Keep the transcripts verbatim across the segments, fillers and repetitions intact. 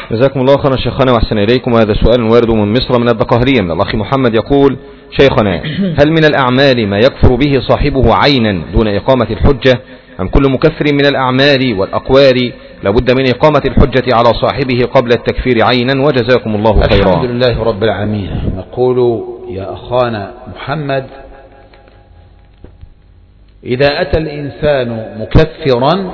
جزاكم الله خيرا شيخنا وأحسن إليكم. وهذا سؤال وارد من مصر من الدقهلية من الأخ محمد يقول: شيخنا، هل من الأعمال ما يكفر به صاحبه عينا دون إقامة الحجة، أم كل مكفر من الأعمال والأقوال لابد من إقامة الحجة على صاحبه قبل التكفير عينا؟ وجزاكم الله خيرا. الحمد لله رب العالمين. نقول يا أخانا محمد: إذا أتى الإنسان مكفرا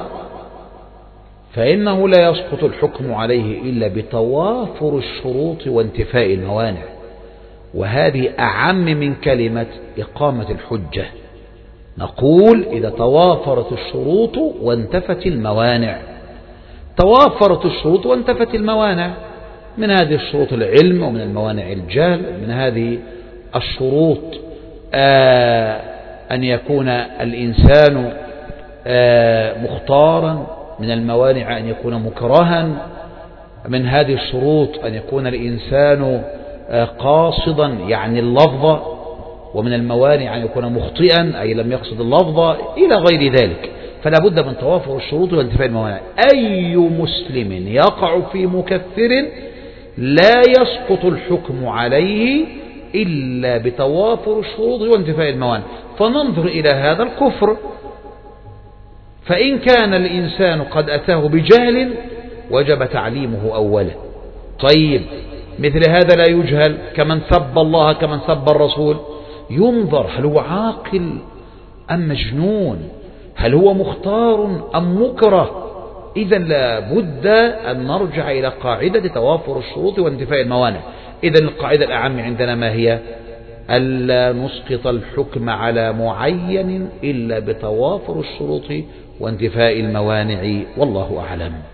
فإنه لا يسقط الحكم عليه إلا بتوافر الشروط وانتفاء الموانع، وهذه أعم من كلمة إقامة الحجة. نقول إذا توافرت الشروط وانتفت الموانع. توافرت الشروط وانتفت الموانع، من هذه الشروط العلم، ومن الموانع الجهل، من هذه الشروط آه أن يكون الإنسان آه مختارا، من الموانع أن يكون مكرها، من هذه الشروط أن يكون الإنسان قاصدا يعني اللفظ، ومن الموانع أن يكون مخطئا أي لم يقصد اللفظ، إلى غير ذلك. فلا بد من توافر الشروط وانتفاء الموانع. أي مسلم يقع في مكفر لا يسقط الحكم عليه إلا بتوافر الشروط وانتفاء الموانع. فننظر إلى هذا الكفر، فإن كان الإنسان قد أتاه بجهل وجب تعليمه أولا. طيب، مثل هذا لا يجهل، كمن سب الله كمن سب الرسول، ينظر هل هو عاقل أم مجنون، هل هو مختار أم مكره. إذا لا بد أن نرجع إلى قاعدة توافر الشروط وانتفاء الموانع. إذا القاعدة الأعم عندنا ما هي؟ ألا نسقط الحكم على معين إلا بتوافر الشروط وانتفاء الموانع، والله أعلم.